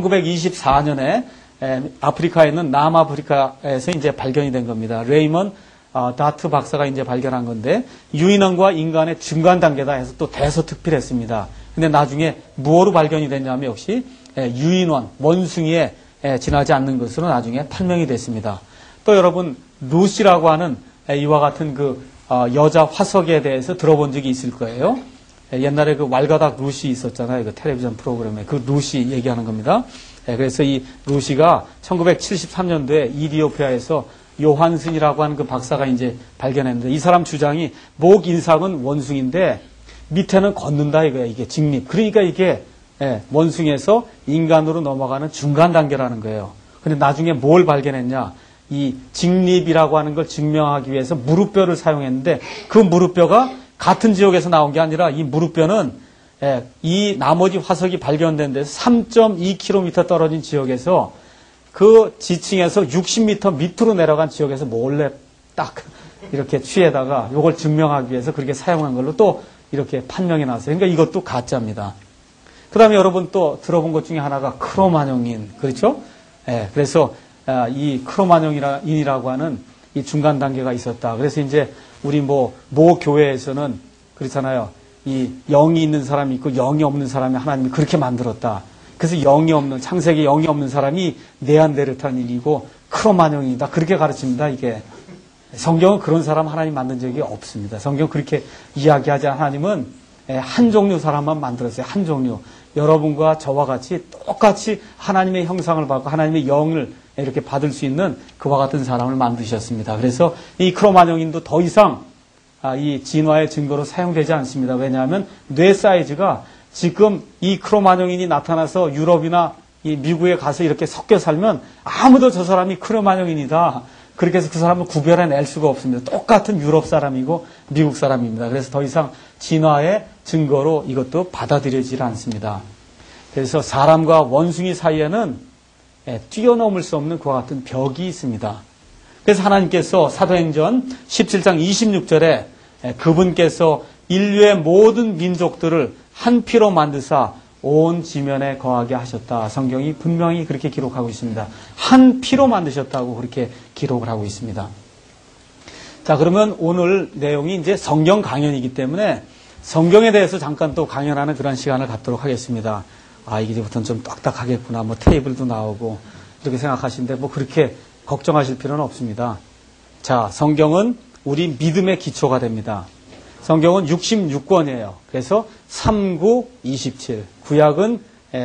1924년에 아프리카에 있는 남아프리카에서 이제 발견이 된 겁니다. 레이먼 다트 박사가 이제 발견한 건데 유인원과 인간의 중간 단계다 해서 또 대서특필했습니다. 근데 나중에 무엇으로 발견이 됐냐면 역시 유인원, 원숭이에 지나지 않는 것으로 나중에 판명이 됐습니다. 또 여러분 루시라고 하는 이와 같은 그 여자 화석에 대해서 들어본 적이 있을 거예요. 옛날에 그 왈가닥 루시 있었잖아요. 그 텔레비전 프로그램에 그 루시 얘기하는 겁니다. 그래서 이 루시가 1973년도에 이디오피아에서 요한슨이라고 하는 그 박사가 이제 발견했는데 이 사람 주장이 목 인상은 원숭인데 밑에는 걷는다 이거야. 이게 직립. 그러니까 이게 원숭이에서 인간으로 넘어가는 중간 단계라는 거예요. 근데 나중에 뭘 발견했냐? 이 직립이라고 하는 걸 증명하기 위해서 무릎뼈를 사용했는데 그 무릎뼈가 같은 지역에서 나온 게 아니라 이 무릎뼈는 이 나머지 화석이 발견된 데서 3.2km 떨어진 지역에서 그 지층에서 60m 밑으로 내려간 지역에서 몰래 딱 이렇게 취해다가 이걸 증명하기 위해서 그렇게 사용한 걸로 또 이렇게 판명이 났어요. 그러니까 이것도 가짜입니다. 그 다음에 여러분 또 들어본 것 중에 하나가 크로마뇽인. 그렇죠? 그래서 이 크로마뇽인이라고 하는 이 중간 단계가 있었다. 그래서 이제 우리 모 교회에서는 그렇잖아요. 이 영이 있는 사람이 있고 영이 없는 사람이 하나님이 그렇게 만들었다. 그래서 영이 없는, 창세기 영이 없는 사람이 네안데르탈인이고 크로마뇽이다. 그렇게 가르칩니다, 이게. 성경은 그런 사람 하나님 만든 적이 없습니다. 성경 그렇게 이야기하지 않은 하나님은 한 종류 사람만 만들었어요. 한 종류. 여러분과 저와 같이 똑같이 하나님의 형상을 받고 하나님의 영을 이렇게 받을 수 있는 그와 같은 사람을 만드셨습니다. 그래서 이 크로마뇽인도 더 이상 이 진화의 증거로 사용되지 않습니다. 왜냐하면 뇌 사이즈가 지금 이 크로마뇽인이 나타나서 유럽이나 이 미국에 가서 이렇게 섞여 살면 아무도 저 사람이 크로마뇽인이다. 그렇게 해서 그 사람을 구별해낼 수가 없습니다. 똑같은 유럽 사람이고 미국 사람입니다. 그래서 더 이상 진화의 증거로 이것도 받아들여지지 않습니다. 그래서 사람과 원숭이 사이에는 뛰어넘을 수 없는 그와 같은 벽이 있습니다. 그래서 하나님께서 사도행전 17장 26절에 그분께서 인류의 모든 민족들을 한 피로 만드사 온 지면에 거하게 하셨다. 성경이 분명히 그렇게 기록하고 있습니다. 한 피로 만드셨다고 그렇게 기록을 하고 있습니다. 자, 그러면 오늘 내용이 이제 성경 강연이기 때문에 성경에 대해서 잠깐 또 강연하는 그런 시간을 갖도록 하겠습니다. 이제부터는 좀 딱딱하겠구나. 뭐 테이블도 나오고 이렇게 생각하시는데 뭐 그렇게 걱정하실 필요는 없습니다. 자, 성경은 우리 믿음의 기초가 됩니다. 성경은 66권이에요. 그래서 3, 9, 27. 구약은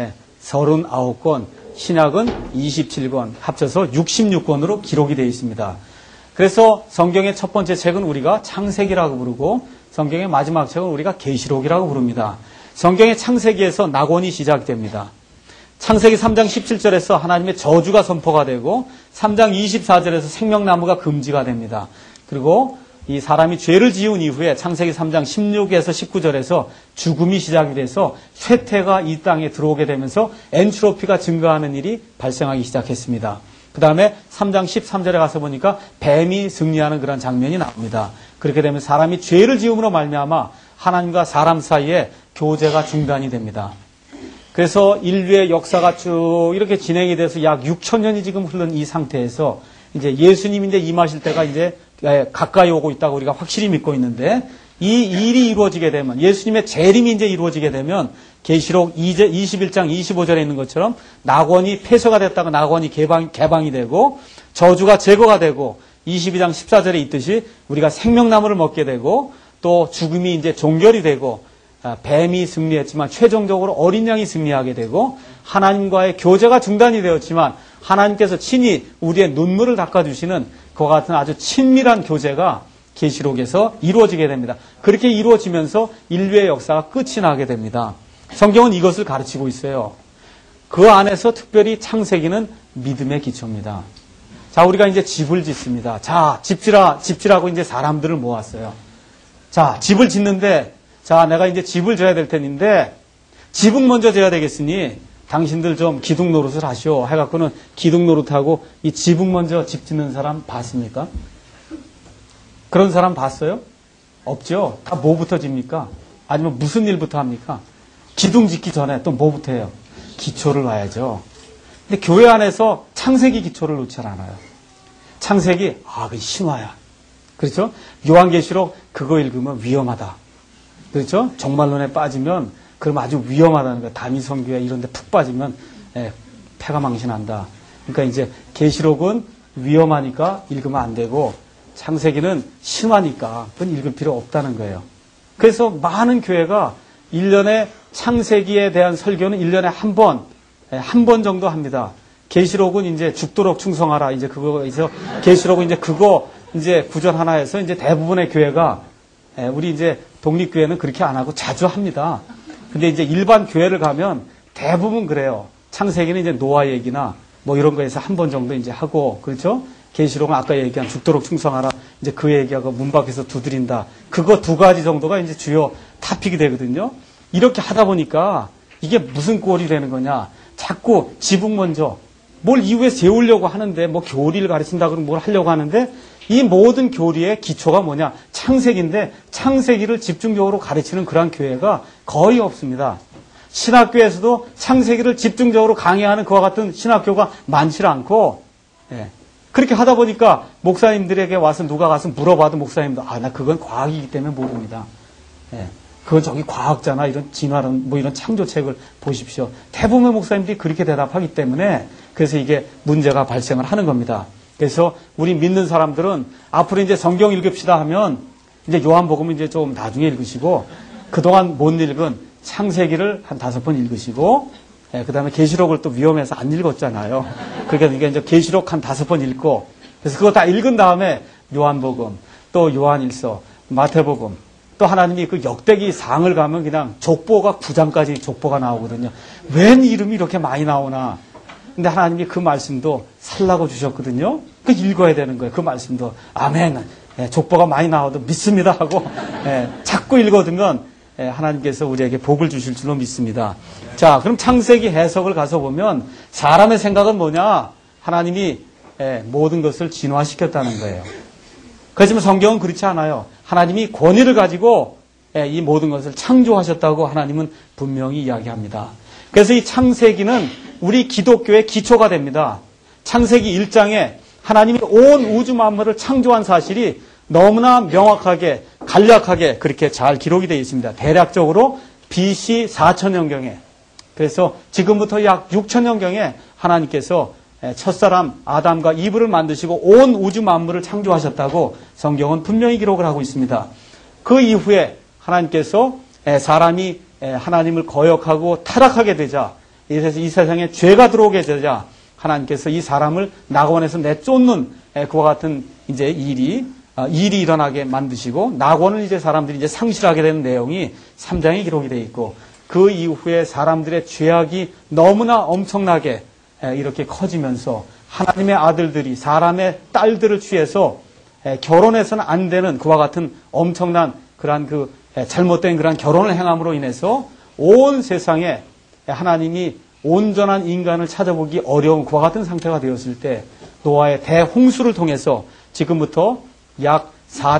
39권, 신약은 27권, 합쳐서 66권으로 기록이 되어 있습니다. 그래서 성경의 첫 번째 책은 우리가 창세기라고 부르고 성경의 마지막 책은 우리가 계시록이라고 부릅니다. 성경의 창세기에서 낙원이 시작됩니다. 창세기 3장 17절에서 하나님의 저주가 선포가 되고 3장 24절에서 생명나무가 금지가 됩니다. 그리고 이 사람이 죄를 지은 이후에 창세기 3장 16에서 19절에서 죽음이 시작이 돼서 쇠퇴가 이 땅에 들어오게 되면서 엔트로피가 증가하는 일이 발생하기 시작했습니다. 그 다음에 3장 13절에 가서 보니까 뱀이 승리하는 그런 장면이 나옵니다. 그렇게 되면 사람이 죄를 지음으로 말미암아 하나님과 사람 사이에 교제가 중단이 됩니다. 그래서 인류의 역사가 쭉 이렇게 진행이 돼서 약 6,000년이 지금 흐른 이 상태에서 이제 예수님이 이제 임하실 때가 이제 가까이 오고 있다고 우리가 확실히 믿고 있는데 이 일이 이루어지게 되면 예수님의 재림이 이제 이루어지게 되면 계시록 21장 25절에 있는 것처럼 낙원이 폐쇄가 됐다가 낙원이 개방이 되고 저주가 제거가 되고 22장 14절에 있듯이 우리가 생명나무를 먹게 되고 또 죽음이 이제 종결이 되고 뱀이 승리했지만 최종적으로 어린 양이 승리하게 되고 하나님과의 교제가 중단이 되었지만 하나님께서 친히 우리의 눈물을 닦아주시는 그와 같은 아주 친밀한 교제가 계시록에서 이루어지게 됩니다. 그렇게 이루어지면서 인류의 역사가 끝이 나게 됩니다. 성경은 이것을 가르치고 있어요. 그 안에서 특별히 창세기는 믿음의 기초입니다. 자, 우리가 이제 집을 짓습니다. 자, 집지라고 이제 사람들을 모았어요. 자, 집을 짓는데, 자, 내가 이제 집을 져야 될 텐데, 집은 먼저 져야 되겠으니, 당신들 좀 기둥 노릇을 하시오. 해갖고는 기둥 노릇하고, 이 집은 먼저 집 짓는 사람 봤습니까? 그런 사람 봤어요? 없죠? 다 뭐부터 집니까? 아니면 무슨 일부터 합니까? 기둥 짓기 전에 또 뭐부터 해요? 기초를 놔야죠. 근데 교회 안에서 창세기 기초를 놓지 않아요. 창세기, 그 신화야. 그렇죠? 요한계시록 그거 읽으면 위험하다. 그렇죠? 정말론에 빠지면 그럼 아주 위험하다는 거예요. 다미성교회 이런 데 푹 빠지면 패가 망신한다. 그러니까 이제 계시록은 위험하니까 읽으면 안 되고 창세기는 신화니까 그건 읽을 필요 없다는 거예요. 그래서 많은 교회가 1년에 창세기에 대한 설교는 1년에 한 번 정도 합니다. 계시록은 이제 죽도록 충성하라. 이제 그거에서 계시록은 이제 그거 이제 구절 하나 해서 이제 대부분의 교회가 우리 이제 독립교회는 그렇게 안 하고 자주 합니다. 근데 이제 일반 교회를 가면 대부분 그래요. 창세기는 이제 노아 얘기나 뭐 이런 거에서 한 번 정도 이제 하고 그렇죠? 계시록은 아까 얘기한 죽도록 충성하라. 이제 그 얘기하고 문 밖에서 두드린다. 그거 두 가지 정도가 이제 주요 타픽이 되거든요. 이렇게 하다 보니까 이게 무슨 꼴이 되는 거냐. 자꾸 지붕 먼저 뭘 이후에 세우려고 하는데 뭐 교리를 가르친다 그러면 뭘 하려고 하는데 이 모든 교리의 기초가 뭐냐. 창세기인데 창세기를 집중적으로 가르치는 그러한 교회가 거의 없습니다. 신학교에서도 창세기를 집중적으로 강의하는 그와 같은 신학교가 많지 않고 그렇게 하다 보니까 목사님들에게 와서 누가 가서 물어봐도 목사님도 나 그건 과학이기 때문에 모릅니다. 그건 저기 과학자나 이런 진화론 뭐 이런 창조책을 보십시오. 대부분의 목사님들이 그렇게 대답하기 때문에 그래서 이게 문제가 발생을 하는 겁니다. 그래서 우리 믿는 사람들은 앞으로 이제 성경 읽읍시다 하면 이제 요한복음은 이제 좀 나중에 읽으시고 그동안 못 읽은 창세기를 한 5번 읽으시고 그 다음에 계시록을 또 위험해서 안 읽었잖아요. 그러니까 이제 계시록 한 5번 읽고 그래서 그거 다 읽은 다음에 요한복음 또 요한일서 마태복음 또 하나님이 그 역대기 상을 가면 그냥 족보가 9장까지 족보가 나오거든요. 웬 이름이 이렇게 많이 나오나. 근데 하나님이 그 말씀도 살라고 주셨거든요. 그 읽어야 되는 거예요. 그 말씀도. 아멘. 족보가 많이 나와도 믿습니다 하고 자꾸 읽어두면 하나님께서 우리에게 복을 주실 줄로 믿습니다. 자, 그럼 창세기 해석을 가서 보면 사람의 생각은 뭐냐? 하나님이 모든 것을 진화시켰다는 거예요. 그렇지만 성경은 그렇지 않아요. 하나님이 권위를 가지고 이 모든 것을 창조하셨다고 하나님은 분명히 이야기합니다. 그래서 이 창세기는 우리 기독교의 기초가 됩니다. 창세기 1장에 하나님이 온 우주 만물을 창조한 사실이 너무나 명확하게 간략하게 그렇게 잘 기록이 되어 있습니다. 대략적으로 BC 4000년경에 그래서 지금부터 약 6000년경에 하나님께서 첫사람 아담과 이브를 만드시고 온 우주 만물을 창조하셨다고 성경은 분명히 기록을 하고 있습니다. 그 이후에 하나님께서 사람이 하나님을 거역하고 타락하게 되자 이 세상에 죄가 들어오게 되자 하나님께서 이 사람을 낙원에서 내쫓는 그와 같은 이제 일이 일어나게 만드시고 낙원을 이제 사람들이 이제 상실하게 되는 내용이 3장에 기록이 되어 있고 그 이후에 사람들의 죄악이 너무나 엄청나게 이렇게 커지면서 하나님의 아들들이 사람의 딸들을 취해서 결혼해서는 안 되는 그와 같은 엄청난 그러한 그 잘못된 그러한 결혼을 행함으로 인해서 온 세상에 하나님이 온전한 인간을 찾아보기 어려운 그와 같은 상태가 되었을 때 노아의 대홍수를 통해서 지금부터 약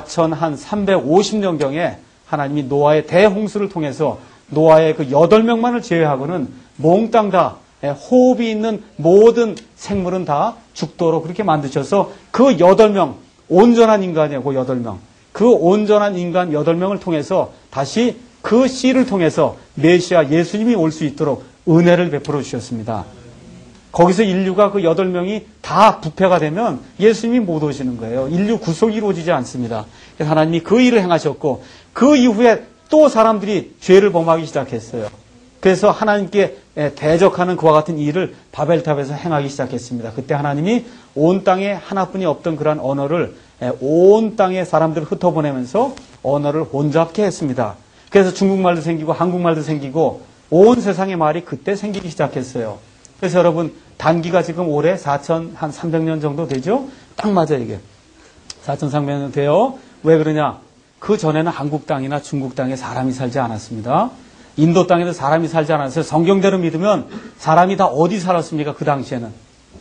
4350년경에 하나님이 노아의 대홍수를 통해서 노아의 그 8명만을 제외하고는 몽땅 다 호흡이 있는 모든 생물은 다 죽도록 그렇게 만드셔서 그 8명 온전한 인간이에요. 그 8명. 그 온전한 인간 8명을 통해서 다시 그 씨를 통해서 메시아 예수님이 올 수 있도록 은혜를 베풀어 주셨습니다. 거기서 인류가 그 8명이 다 부패가 되면 예수님이 못 오시는 거예요. 인류 구속이 이루어지지 않습니다. 그래서 하나님이 그 일을 행하셨고 그 이후에 또 사람들이 죄를 범하기 시작했어요. 그래서 하나님께 대적하는 그와 같은 일을 바벨탑에서 행하기 시작했습니다. 그때 하나님이 온 땅에 하나뿐이 없던 그러한 언어를 온 땅에 사람들을 흩어보내면서 언어를 혼잡케 했습니다. 그래서 중국말도 생기고 한국말도 생기고 온 세상의 말이 그때 생기기 시작했어요. 그래서 여러분 단기가 지금 올해 4,300년 정도 되죠? 딱 맞아요 이게. 4,300년 돼요. 왜 그러냐? 그 전에는 한국 땅이나 중국 땅에 사람이 살지 않았습니다. 인도 땅에도 사람이 살지 않았어요. 성경대로 믿으면 사람이 다 어디 살았습니까? 그 당시에는.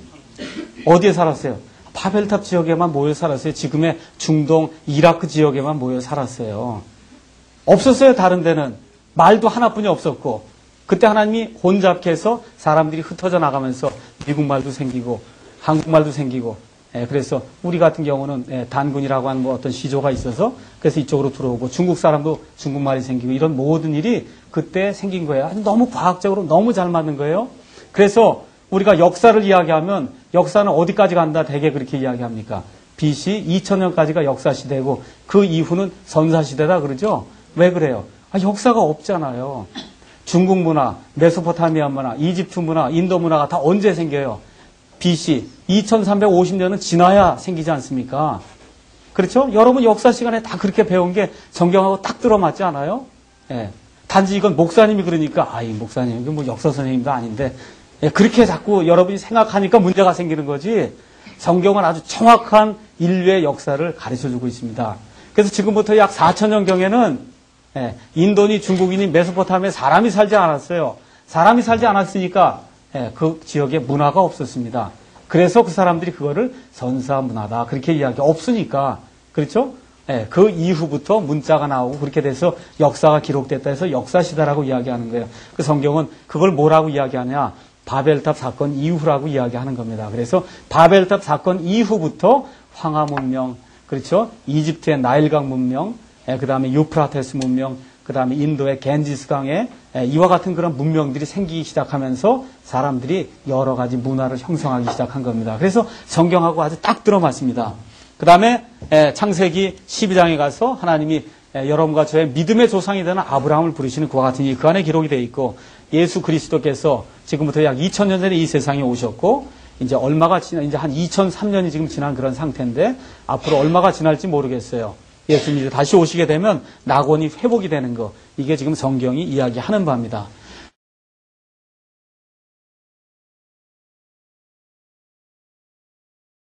어디에 살았어요? 바벨탑 지역에만 모여 살았어요. 지금의 중동, 이라크 지역에만 모여 살았어요. 없었어요. 다른 데는. 말도 하나뿐이 없었고 그때 하나님이 혼잡케 해서 사람들이 흩어져 나가면서 미국말도 생기고 한국말도 생기고 그래서 우리 같은 경우는 단군이라고 하는 뭐 어떤 시조가 있어서 그래서 이쪽으로 들어오고 중국 사람도 중국말이 생기고 이런 모든 일이 그때 생긴 거예요. 너무 과학적으로 너무 잘 맞는 거예요. 그래서 우리가 역사를 이야기하면 역사는 어디까지 간다 되게 그렇게 이야기합니까? BC 2000년까지가 역사시대고 그 이후는 선사시대다 그러죠. 왜 그래요? 역사가 없잖아요. 중국 문화, 메소포타미아 문화, 이집트 문화, 인도 문화가 다 언제 생겨요? BC 2350년은 지나야 생기지 않습니까? 그렇죠? 여러분 역사 시간에 다 그렇게 배운 게 성경하고 딱 들어맞지 않아요? 예. 단지 이건 목사님이 그러니까 이 목사님 이건 뭐 역사 선생님도 아닌데 그렇게 자꾸 여러분이 생각하니까 문제가 생기는 거지. 성경은 아주 정확한 인류의 역사를 가르쳐주고 있습니다. 그래서 지금부터 약 4000년경에는 인도니 중국인이 메소포타미아에 사람이 살지 않았어요. 사람이 살지 않았으니까 그 지역에 문화가 없었습니다. 그래서 그 사람들이 그거를 선사 문화다 그렇게 이야기 없으니까 그렇죠? 그 이후부터 문자가 나오고 그렇게 돼서 역사가 기록됐다 해서 역사시대라고 이야기하는 거예요. 그 성경은 그걸 뭐라고 이야기하냐? 바벨탑 사건 이후라고 이야기하는 겁니다. 그래서 바벨탑 사건 이후부터 황하 문명, 그렇죠? 이집트의 나일강 문명, 그 다음에 유프라테스 문명, 그 다음에 인도의 겐지스강에 이와 같은 그런 문명들이 생기기 시작하면서 사람들이 여러 가지 문화를 형성하기 시작한 겁니다. 그래서 성경하고 아주 딱 들어맞습니다. 그 다음에 창세기 12장에 가서 하나님이 여러분과 저의 믿음의 조상이 되는 아브라함을 부르시는 그와 같은 일 그 안에 기록이 되어 있고 예수 그리스도께서 지금부터 약 2000년 전에 이 세상에 오셨고 이제 얼마가 지나 이제 한 2003년이 지금 지난 그런 상태인데 앞으로 얼마가 지날지 모르겠어요. 예수님이 다시 오시게 되면 낙원이 회복이 되는 거 이게 지금 성경이 이야기하는 바입니다.